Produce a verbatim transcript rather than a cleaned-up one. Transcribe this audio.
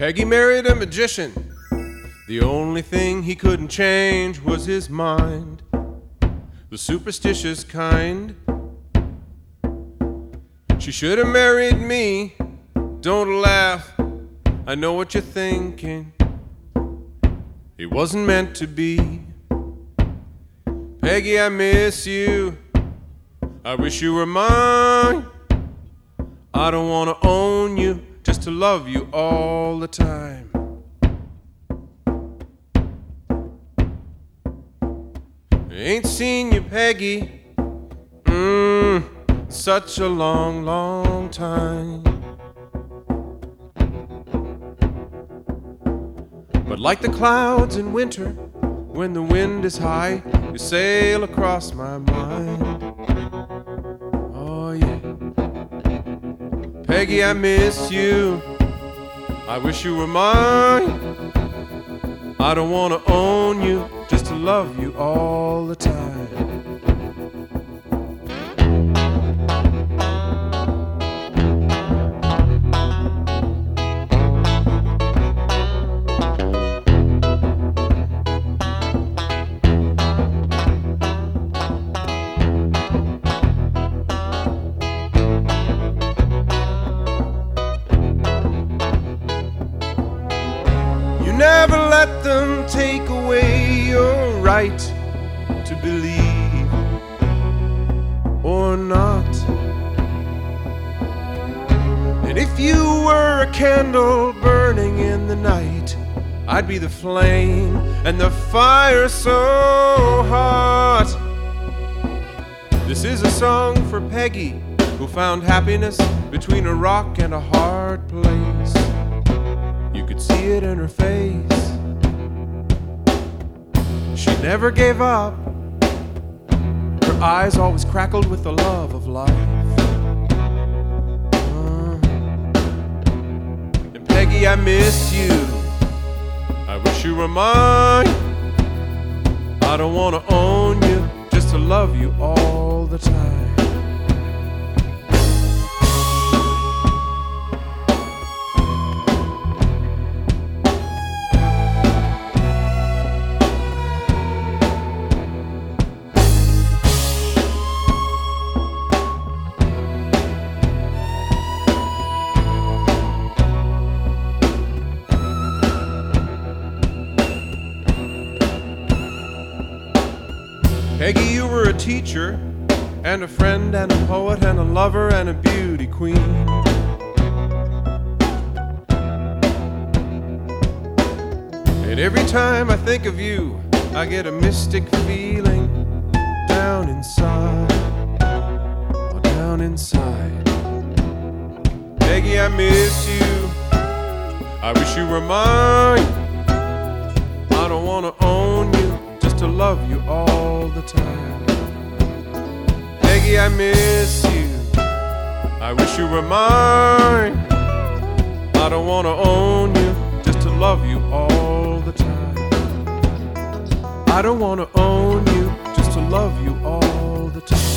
Peggy married a magician. The only thing he couldn't change was his mind, the superstitious kind. She should have married me. Don't laugh, I know what you're thinking. It wasn't meant to be. Peggy, I miss you. I wish you were mine. I don't want to own you, just to love you all the time. I ain't seen you, Peggy, mmm, such a long, long time. But like the clouds in winter, when the wind is high, you sail across my mind. Oh yeah. Peggy, I miss you. I wish you were mine. I don't want to own you, just to love you all the time. Never let them take away your right to believe or not. And if you were a candle burning in the night, I'd be the flame and the fire so hot. This is a song for Peggy, who found happiness between a rock and a hard place. You could see it in her face. She never gave up. Her eyes always crackled with the love of life. Uh, and Peggy, I miss you. I wish you were mine. I don't want to own you, just to love you all the time. Peggy, you were a teacher, and a friend, and a poet, and a lover, and a beauty queen. And every time I think of you, I get a mystic feeling down inside, oh, down inside. Peggy, I miss you. I wish you were mine. I don't want to own you, just to love you all the time. Peggy, I miss you. I wish you were mine. I don't want to own you, just to love you all the time. I don't want to own you, just to love you all the time.